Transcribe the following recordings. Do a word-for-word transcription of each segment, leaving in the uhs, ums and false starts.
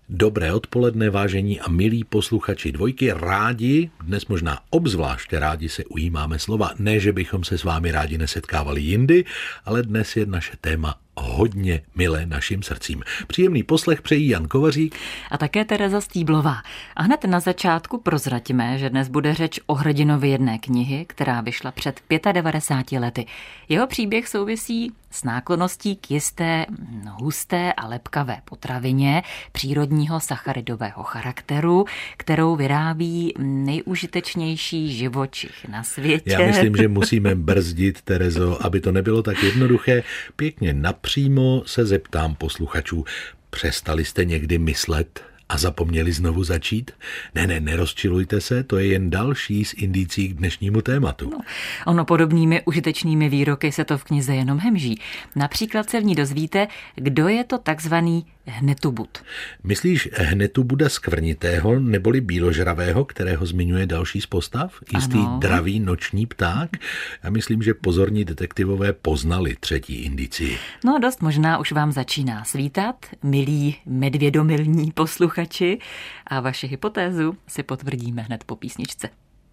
Dobré odpoledne, vážení a milí posluchači Dvojky. Rádi, dnes možná obzvláště rádi se ujímáme slova. Ne, že bychom se s vámi rádi nesetkávali jindy, ale dnes je naše téma hodně milé našim srdcím. Příjemný poslech přejí Jan Kovařík a také Tereza Stýblová. A hned na začátku prozraďme, že dnes bude řeč o hrdinovi jedné knihy, která vyšla před devadesát pěti lety. Jeho příběh souvisí s náklonností k jisté husté a lepkavé potravině přírodního sacharidového charakteru, kterou vyrábí nejužitečnější živočich na světě. Já myslím, že musíme brzdit, Terezo, aby to nebylo tak jednoduché. Pěkně napřímo se zeptám posluchačů, přestali jste někdy myslet a zapomněli znovu začít? Ne, ne, nerozčilujte se, to je jen další z indicí k dnešnímu tématu. No, ono podobnými užitečnými výroky se to v knize jenom hemží. Například se v ní dozvíte, kdo je to takzvaný hnetubud. Myslíš hnetubuda skvrnitého neboli bíložravého, kterého zmiňuje další z postav? Jistý ano. Dravý noční pták? Já myslím, že pozorní detektivové poznali třetí indici. No dost možná už vám začíná svítat, milí medvědomilní posluchači, a vaši hypotézu si potvrdíme hned po písničce.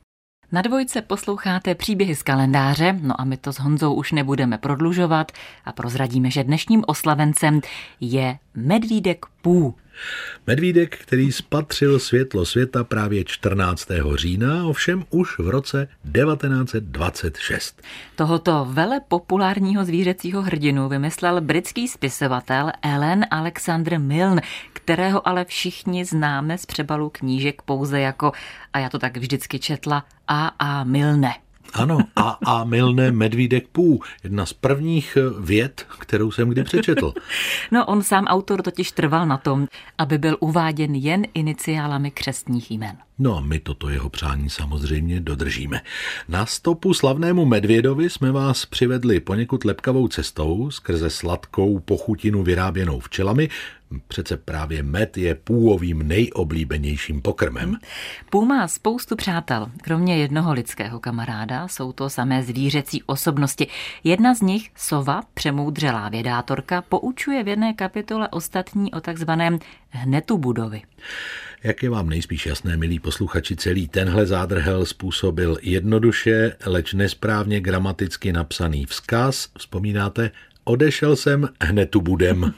Na Dvojce posloucháte příběhy z kalendáře, no a my to s Honzou už nebudeme prodlužovat a prozradíme, že dnešním oslavencem je medvídek Pooh. Medvídek, který spatřil světlo světa právě čtrnáctého října, ovšem už v roce devatenáct set dvacet šest. Tohoto vele populárního zvířecího hrdinu vymyslel britský spisovatel Alan Alexander Milne, kterého ale všichni známe z přebalu knížek pouze jako, a já to tak vždycky četla, A. A. Milne. Ano, A. A. Milne, medvídek Pooh, jedna z prvních vět, kterou jsem kdy přečetl. No, on sám autor totiž trval na tom, aby byl uváděn jen iniciálami křestních jmen. No a my toto jeho přání samozřejmě dodržíme. Na stopu slavnému medvědovi jsme vás přivedli poněkud lepkavou cestou skrze sladkou pochutinu vyráběnou včelami. Přece právě med je Poohovým nejoblíbenějším pokrmem. Pooh má spoustu přátel. Kromě jednoho lidského kamaráda jsou to samé zvířecí osobnosti. Jedna z nich, sova, přemoudřelá vědátorka, poučuje v jedné kapitole ostatní o takzvaném hnetubudovi. Jak je vám nejspíš jasné, milí posluchači, celý tenhle zádrhel způsobil jednoduše, leč nesprávně gramaticky napsaný vzkaz. Vzpomínáte? Odešel jsem hnetubudem.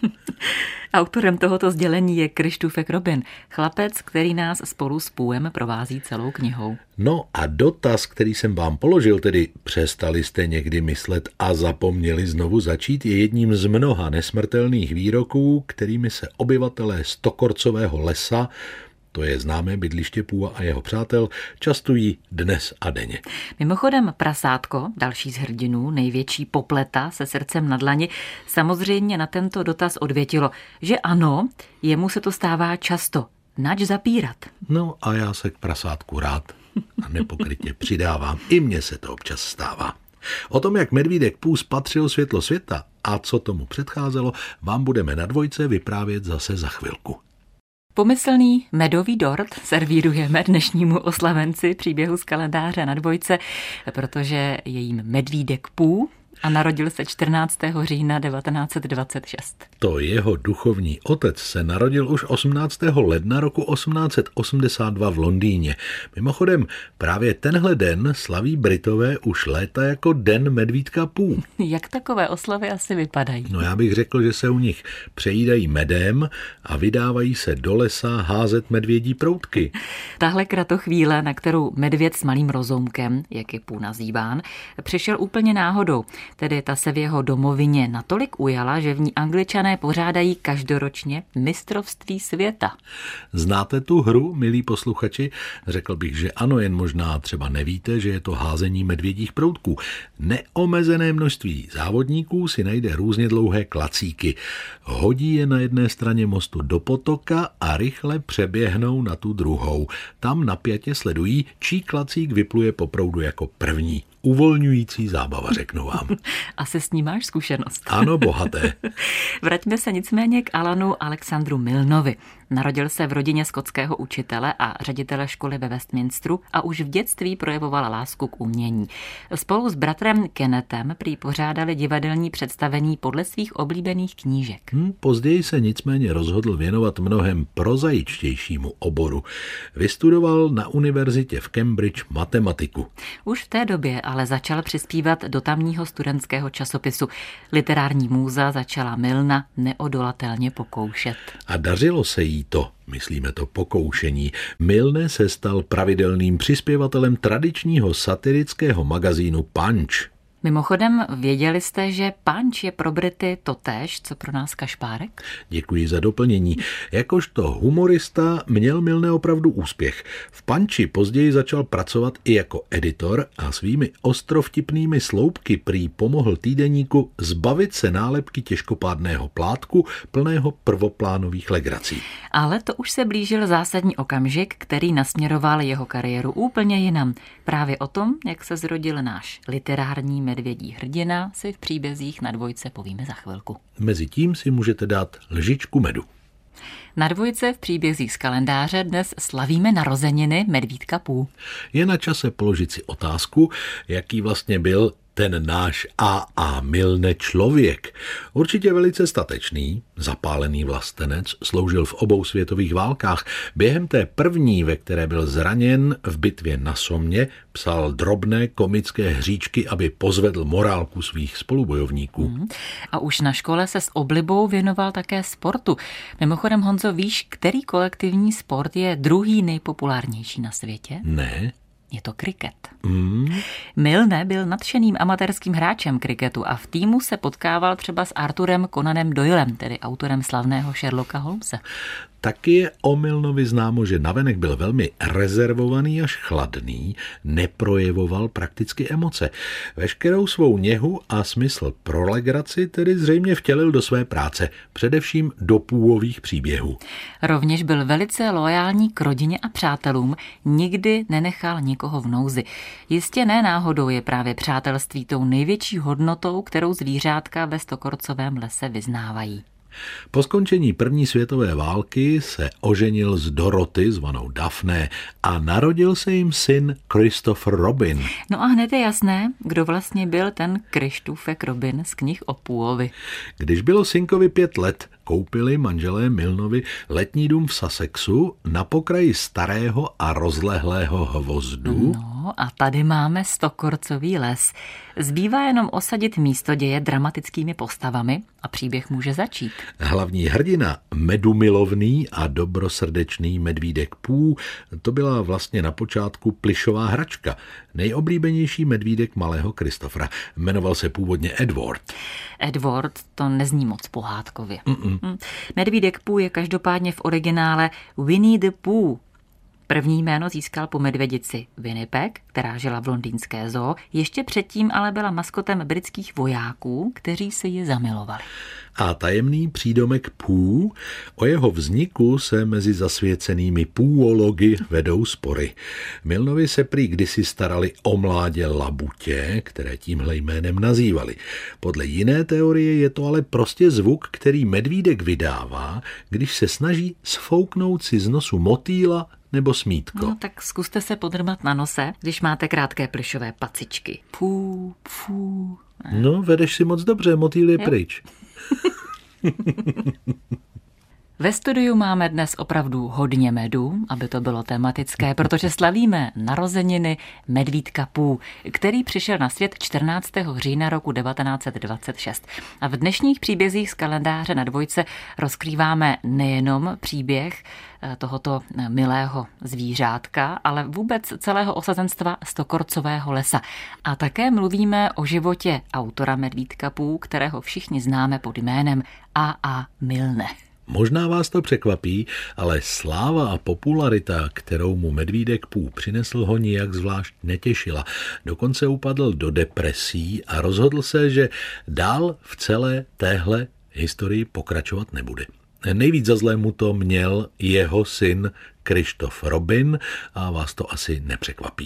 Autorem tohoto sdělení je Krištůfek Robin, chlapec, který nás spolu s Poohem provází celou knihou. No a dotaz, který jsem vám položil, tedy přestali jste někdy myslet a zapomněli znovu začít, je jedním z mnoha nesmrtelných výroků, kterými se obyvatelé Stokorcového lesa, to je známé bydliště Pooha a jeho přátel, častují dnes a denně. Mimochodem prasátko, další z hrdinů, největší popleta se srdcem na dlani, samozřejmě na tento dotaz odvětilo, že ano, jemu se to stává často. Nač zapírat? No a já se k prasátku rád a nepokrytě přidávám. I mně se to občas stává. O tom, jak medvídek Pooh spatřil světlo světa a co tomu předcházelo, vám budeme na Dvojce vyprávět zase za chvilku. Pomyslný medový dort servírujeme dnešnímu oslavenci příběhu z kalendáře na Dvojce, protože je jím medvídek Pooh a narodil se čtrnáctého října devatenáct set dvacet šest. To jeho duchovní otec se narodil už osmnáctého ledna roku osmnáct set osmdesát dva v Londýně. Mimochodem, právě tenhle den slaví Britové už léta jako den medvídka Pooh. Jak takové oslavy asi vypadají? No já bych řekl, že se u nich přejídají medem a vydávají se do lesa házet medvědí proutky. Tahle kratochvíle, na kterou medvěd s malým rozoumkem, jak je Pooh nazýván, přišel úplně náhodou. Tedy ta se v jeho domovině natolik ujala, že v ní Angličané pořádají každoročně mistrovství světa. Znáte tu hru, milí posluchači? Řekl bych, že ano, jen možná třeba nevíte, že je to házení medvědích proutků. Neomezené množství závodníků si najde různě dlouhé klacíky. Hodí je na jedné straně mostu do potoka a rychle přeběhnou na tu druhou. Tam napjatě sledují, čí klacík vypluje po proudu jako první. Uvolňující zábava, řeknu vám. Asi s ní máš zkušenost. Ano, bohaté. Vraťme se nicméně k Alanu Alexandru Milnovi. Narodil se v rodině skotského učitele a ředitele školy ve Westminsteru a už v dětství projevoval lásku k umění. Spolu s bratrem Kennethem prý pořádali divadelní představení podle svých oblíbených knížek. Hmm, později se nicméně rozhodl věnovat mnohem prozaičtějšímu oboru. Vystudoval na univerzitě v Cambridge matematiku. Už v té době ale začal přispívat do tamního studentského časopisu. Literární můza začala Milna neodolatelně pokoušet. A dařilo se jí to, myslíme to pokoušení. Milne se stal pravidelným přispěvatelem tradičního satirického magazínu Punch. Mimochodem, věděli jste, že Punch je pro Brity totéž, co pro nás Kašpárek? Děkuji za doplnění. Jakožto humorista měl Milne opravdu úspěch. V Punchi později začal pracovat i jako editor a svými ostrovtipnými sloupky prý pomohl týdeníku zbavit se nálepky těžkopádného plátku plného prvoplánových legrací. Ale to už se blížil zásadní okamžik, který nasměroval jeho kariéru úplně jinam. Právě o tom, jak se zrodil náš literární medvědí hrdina, si v příbězích na Dvojce povíme za chvilku. Mezitím si můžete dát lžičku medu. Na Dvojce v příbězích z kalendáře dnes slavíme narozeniny medvídka Pooh. Je na čase položit si otázku, jaký vlastně byl ten náš A A Milne člověk. Určitě velice statečný, zapálený vlastenec, sloužil v obou světových válkách. Během té první, ve které byl zraněn v bitvě na Somme, psal drobné komické hříčky, aby pozvedl morálku svých spolubojovníků. Hmm. A už na škole se s oblibou věnoval také sportu. Mimochodem, Honzo, víš, který kolektivní sport je druhý nejpopulárnější na světě? Ne. Je to kriket. Mm. Milne byl nadšeným amatérským hráčem kriketu a v týmu se potkával třeba s Arthurem Conanem Doylem, tedy autorem slavného Sherlocka Holmese. Taky je o Milnovi známo, že navenek byl velmi rezervovaný až chladný, neprojevoval prakticky emoce. Veškerou svou něhu a smysl pro legraci tedy zřejmě vtělil do své práce, především do Poohových příběhů. Rovněž byl velice loajální k rodině a přátelům, nikdy nenechal nikoho v nouzi. Jistě ne náhodou je právě přátelství tou největší hodnotou, kterou zvířátka ve Stokorcovém lese vyznávají. Po skončení první světové války se oženil s Dorothy, zvanou Daphne, a narodil se jim syn Christopher Robin. No a hned je jasné, kdo vlastně byl ten Krištůfek Robin z knih o Poohovi. Když bylo synkovi pět let, koupili manželé Milnovi letní dům v Sussexu na pokraji starého a rozlehlého hvozdu. No a tady máme Stokorcový les. Zbývá jenom osadit místo děje dramatickými postavami a příběh může začít. Hlavní hrdina, medumilovný a dobrosrdečný medvídek Pooh, to byla vlastně na počátku plyšová hračka. Nejoblíbenější medvídek malého Christophera. Jmenoval se původně Edward. Edward, to nezní moc pohádkově. Mm-mm. Medvídek Pooh je každopádně v originále Winnie the Pooh. První jméno získal po medvědici Winnipeg, která žila v londýnské zoo, ještě předtím ale byla maskotem britských vojáků, kteří se ji zamilovali. A tajemný přídomek Pooh, o jeho vzniku se mezi zasvěcenými půology vedou spory. Milnovi se prý kdysi starali o mládě labutě, které tímhle jménem nazývali. Podle jiné teorie je to ale prostě zvuk, který medvídek vydává, když se snaží sfouknout si z nosu motýla nebo smítko. No tak zkuste se podrbat na nose, když máte krátké plyšové pacičky. Pů, pů. No, vedeš si moc dobře, motýl je jo. Pryč. Ve studiu máme dnes opravdu hodně medu, aby to bylo tematické, protože slavíme narozeniny medvídka Pooh, který přišel na svět čtrnáctého října roku devatenáct set dvacet šest. A v dnešních příbězích z kalendáře na Dvojce rozkrýváme nejenom příběh tohoto milého zvířátka, ale vůbec celého osazenstva Stokorcového lesa. A také mluvíme o životě autora medvídka Pooh, kterého všichni známe pod jménem A A Milne. Možná vás to překvapí, ale sláva a popularita, kterou mu medvídek Pooh přinesl, ho nijak zvlášť netěšila. Dokonce upadl do depresí a rozhodl se, že dál v celé téhle historii pokračovat nebude. Nejvíc za zlé mu to měl jeho syn Christopher Robin a vás to asi nepřekvapí.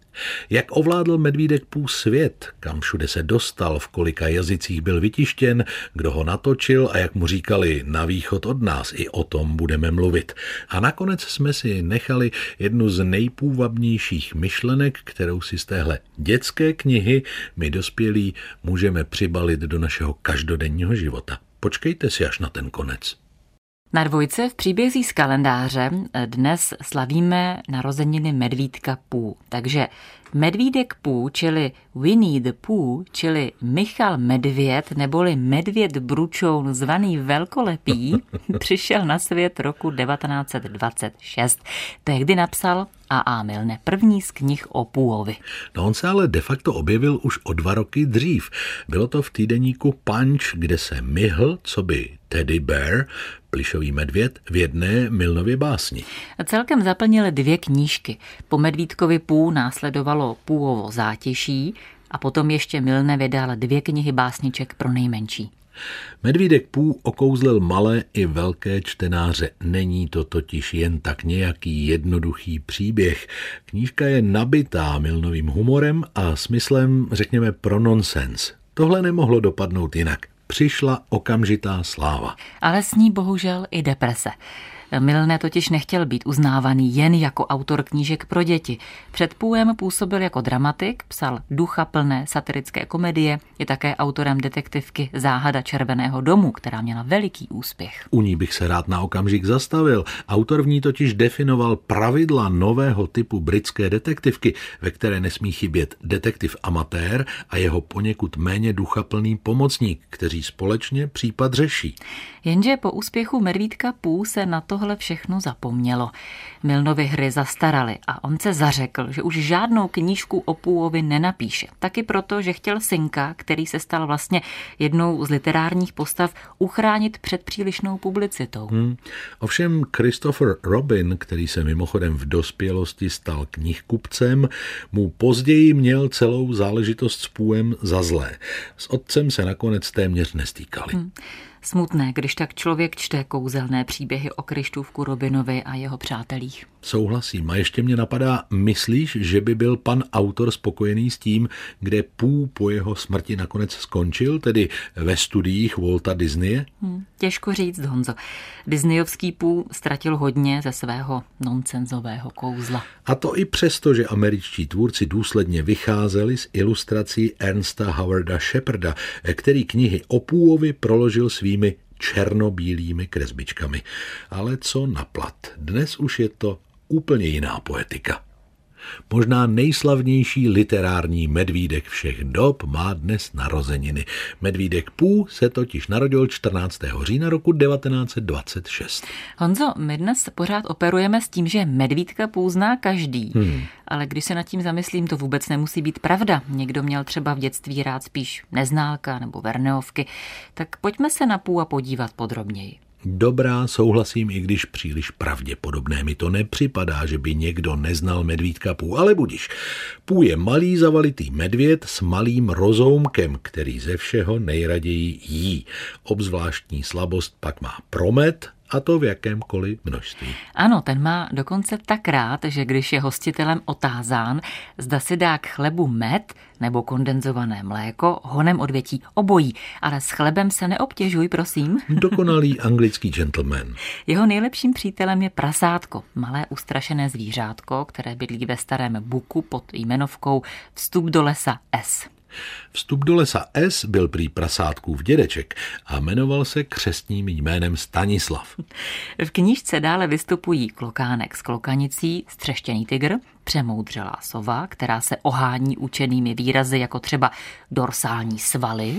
Jak ovládl medvídek Pooh svět, kam všude se dostal, v kolika jazycích byl vytištěn, kdo ho natočil a jak mu říkali na východ od nás, i o tom budeme mluvit. A nakonec jsme si nechali jednu z nejpůvabnějších myšlenek, kterou si z téhle dětské knihy my dospělí můžeme přibalit do našeho každodenního života. Počkejte si až na ten konec. Na dvojce v příbězích z kalendáře dnes slavíme narozeniny medvídka Pooh. Takže medvídek Pooh, čili Winnie the Pooh, čili Michal Medvěd, neboli Medvěd Bručoun, zvaný Velkolepý, přišel na svět roku devatenáct set dvacet šest. Tehdy napsal A A Milne, první z knih o Poohovi. No on se ale de facto objevil už o dva roky dřív. Bylo to v týdeníku Punch, kde se myhl, co by Teddy Bear, plišový medvěd, v jedné Milnově básni. Celkem zaplnil dvě knížky. Po medvídkovi Pooh následovalo Poohovo Zátěší a potom ještě Milne vydal dvě knihy básniček pro nejmenší. Medvídek Pooh okouzlil malé i velké čtenáře. Není to totiž jen tak nějaký jednoduchý příběh. Knížka je nabitá Milnovým humorem a smyslem, řekněme, pro nonsens. Tohle nemohlo dopadnout jinak. Přišla okamžitá sláva. Ale s ní bohužel i deprese. Milne totiž nechtěl být uznávaný jen jako autor knížek pro děti. Před Poohem působil jako dramatik, psal duchaplné satirické komedie, je také autorem detektivky Záhada červeného domu, která měla veliký úspěch. U ní bych se rád na okamžik zastavil. Autor v ní totiž definoval pravidla nového typu britské detektivky, ve které nesmí chybět detektiv amatér a jeho poněkud méně duchaplný pomocník, kteří společně případ řeší. Jenže po úspěchu medvídka Pooh se na tohle všechno zapomnělo. Milnovy hry zastaraly a on se zařekl, že už žádnou knížku o Poohovi nenapíše. Taky proto, že chtěl synka, který se stal vlastně jednou z literárních postav, uchránit před přílišnou publicitou. Hmm. Ovšem Christopher Robin, který se mimochodem v dospělosti stal knihkupcem, mu později měl celou záležitost s Poohem za zlé. S otcem se nakonec téměř nestýkali. Hmm. Smutné, když tak člověk čte kouzelné příběhy o Krištůfku Robinovi a jeho přátelích. Souhlasím. A ještě mě napadá, myslíš, že by byl pan autor spokojený s tím, kde Pooh po jeho smrti nakonec skončil, tedy ve studiích Walta Disneye? Hmm, těžko říct, Honzo. Disneyovský Pooh ztratil hodně ze svého nonsenzového kouzla. A to i přesto, že američtí tvůrci důsledně vycházeli z ilustrací Ernsta Howarda Shepherda, který knihy o Poohovi proložil svými černobílými kresbičkami. Ale co naplat? Dnes už je to úplně jiná poetika. Možná nejslavnější literární medvídek všech dob má dnes narozeniny. Medvídek Pooh se totiž narodil čtrnáctého října roku devatenáct set dvacet šest. Honzo, my dnes pořád operujeme s tím, že medvídka Pooh zná každý. Hmm. Ale když se nad tím zamyslím, to vůbec nemusí být pravda. Někdo měl třeba v dětství rád spíš Neználka nebo Verneovky. Tak pojďme se na Pooha podívat podrobněji. Dobrá, souhlasím, i když příliš pravděpodobné mi to nepřipadá, že by někdo neznal medvídka Pooh, ale budiš. Pooh je malý zavalitý medvěd s malým rozoumkem, který ze všeho nejraději jí. Obzvláštní slabost pak má promet, a to v jakémkoliv množství. Ano, ten má dokonce tak rád, že když je hostitelem otázán, zda si dá k chlebu med nebo kondenzované mléko, honem odvětí obojí, ale s chlebem se neobtěžuj, prosím. Dokonalý anglický gentleman. Jeho nejlepším přítelem je prasátko, malé ustrašené zvířátko, které bydlí ve starém buku pod jmenovkou Vstup do lesa S. Vstup do lesa S byl prý prasátkův dědeček a jmenoval se křestním jménem Stanislav. V knížce dále vystupují klokánek s klokanicí, střeštěný tygr, přemoudřelá sova, která se ohání učenými výrazy jako třeba dorsální svaly,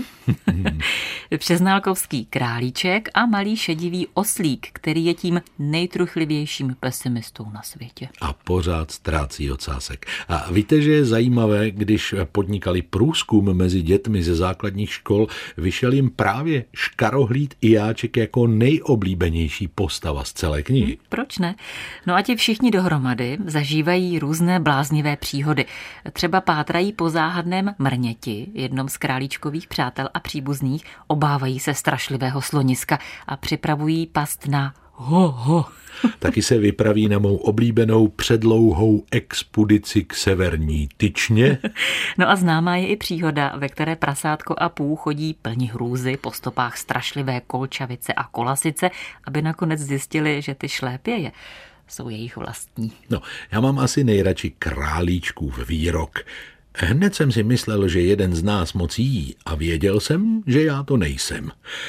přeználkovský králíček a malý šedivý oslík, který je tím nejtruchlivějším pesimistou na světě. A pořád ztrácí ocásek. A víte, že je zajímavé, když podnikali průzkum mezi dětmi ze základních škol, vyšel jim právě Škarohlíd i Jáček jako nejoblíbenější postava z celé knihy. Hm, proč ne? No a ti všichni dohromady zažívají různé bláznivé příhody. Třeba pátrají po záhadném mrněti, jednom z králíčkových přátel a příbuzných, obávají se strašlivého sloniska a připravují past na Ho, ho. Taky se vypraví na mou oblíbenou předlouhou expedici k severní tyčně. No a známá je i příhoda, ve které prasátko a pů chodí plní hrůzy po stopách strašlivé kolčavice a kolasice, aby nakonec zjistili, že ty šlépěje jsou jejich vlastní. No, já mám asi nejradši králíčkův výrok. Hned jsem si myslel, že jeden z nás moc jí a věděl jsem, že já to nejsem.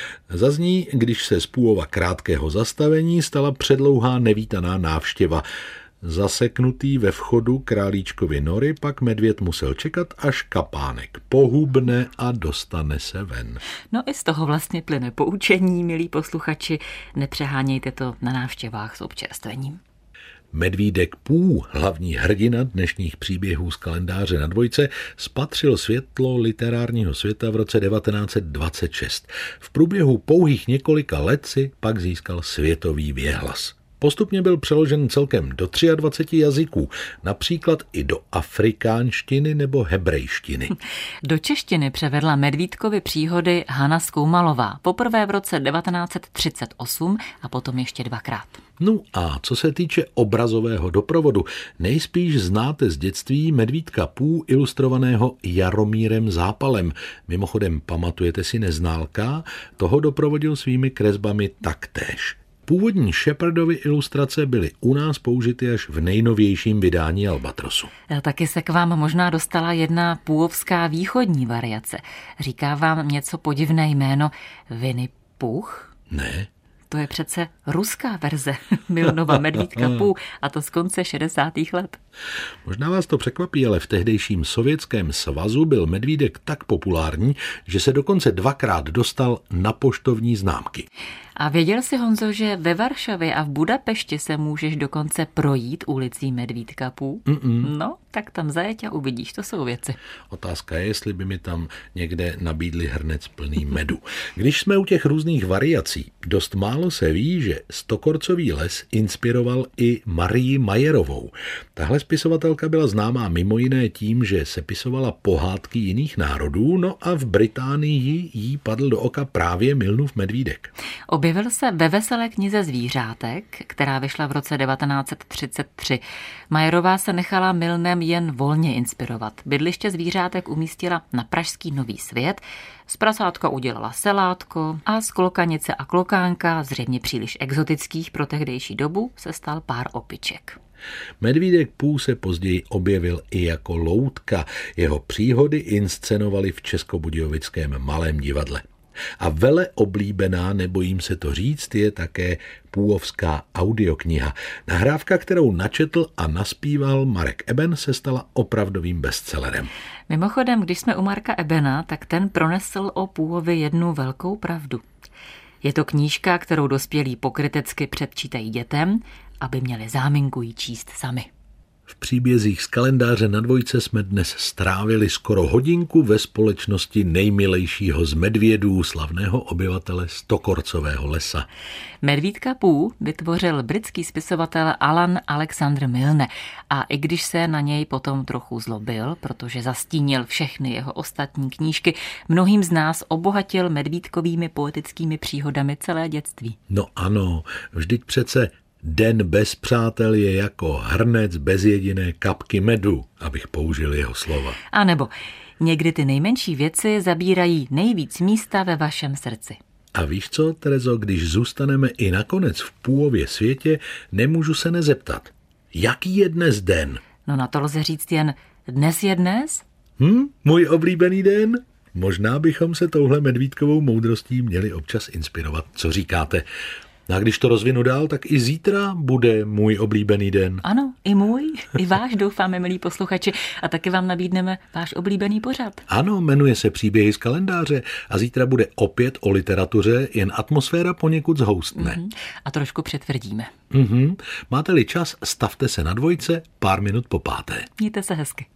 Zazní, když se z půlova krátkého zastavení stala předlouhá nevítaná návštěva. Zaseknutý ve vchodu králíčkovy nory pak medvěd musel čekat, až kapánek pohubne a dostane se ven. No i z toho vlastně plyne poučení, milí posluchači, nepřehánějte to na návštěvách s občerstvením. Medvídek Pů, hlavní hrdina dnešních příběhů z kalendáře na dvojce, spatřil světlo literárního světa v roce devatenáct set dvacet šest. V průběhu pouhých několika let si pak získal světový věhlas. Postupně byl přeložen celkem do dvaceti třech jazyků, například i do afrikánštiny nebo hebrejštiny. Do češtiny převedla Medvídkovy příhody Hana Skoumalová, poprvé v roce devatenáct set třicet osm a potom ještě dvakrát. No a co se týče obrazového doprovodu, nejspíš znáte z dětství Medvídka Pů ilustrovaného Jaromírem Zápalem. Mimochodem, pamatujete si Neználka? Toho doprovodil svými kresbami taktéž. Původní Shepardovy ilustrace byly u nás použity až v nejnovějším vydání Albatrosu. Taky se k vám možná dostala jedna půvovská východní variace. Říká vám něco podivné jméno Winnie Puch? Ne. To je přece ruská verze Milnova Medvídka Pů, a to z konce šedesátých let. Možná vás to překvapí, ale v tehdejším Sovětském svazu byl medvídek tak populární, že se dokonce dvakrát dostal na poštovní známky. A věděl jsi, Honzo, že ve Varšavě a v Budapešti se můžeš dokonce projít ulicí Medvídka Pů? Mm-mm. No, tak tam zajeď a uvidíš, to jsou věci. Otázka je, jestli by mi tam někde nabídli hrnec plný medu. Když jsme u těch různých variací, dost málo se ví, že Stokorcový les inspiroval i Marii Majerovou. Tahle spisovatelka byla známá mimo jiné tím, že sepisovala pohádky jiných národů, no a v Británii jí padl do oka právě Milnův medvídek. Objevil se ve Veselé knize zvířátek, která vyšla v roce devatenáct set třicet tři. Majerová se nechala Milnem jen volně inspirovat. Bydliště zvířátek umístila na pražský Nový Svět, z prasátka udělala selátko a z klokanice a klokánka, zřejmě příliš exotických pro tehdejší dobu, se stal pár opiček. Medvídek Pů se později objevil i jako loutka. Jeho příhody inscenovali v Českobudějovickém Malém divadle. A vele oblíbená, nebojím se to říct, je také půvovská audiokniha. Nahrávka, kterou načetl a naspíval Marek Eben, se stala opravdovým bestsellerem. Mimochodem, když jsme u Marka Ebena, tak ten pronesl o Půvovi jednu velkou pravdu. Je to knížka, kterou dospělí pokrytecky předčítají dětem, aby měli záminku ji číst sami. V příbězích z kalendáře na dvojce jsme dnes strávili skoro hodinku ve společnosti nejmilejšího z medvědů, slavného obyvatele Stokorcového lesa. Medvídka Pů vytvořil britský spisovatel Alan Alexander Milne a i když se na něj potom trochu zlobil, protože zastínil všechny jeho ostatní knížky, mnohým z nás obohatil medvídkovými poetickými příhodami celé dětství. No ano, vždyť přece Den bez přátel je jako hrnec bez jediné kapky medu, abych použil jeho slova. A nebo někdy ty nejmenší věci zabírají nejvíc místa ve vašem srdci. A víš co, Terezo, když zůstaneme i nakonec v Půvově světě, nemůžu se nezeptat. Jaký je dnes den? No na to lze říct jen dnes je dnes? Hm, můj oblíbený den? Možná bychom se touhle medvídkovou moudrostí měli občas inspirovat. Co říkáte? A když to rozvinu dál, tak i zítra bude můj oblíbený den. Ano, i můj, i váš, doufáme, milí posluchači. A taky vám nabídneme váš oblíbený pořad. Ano, jmenuje se Příběhy z kalendáře a zítra bude opět o literatuře, jen atmosféra poněkud zhoustne. Mm-hmm. A trošku přitvrdíme. Mm-hmm. Máte-li čas, stavte se na dvojce pár minut po páté. Mějte se hezky.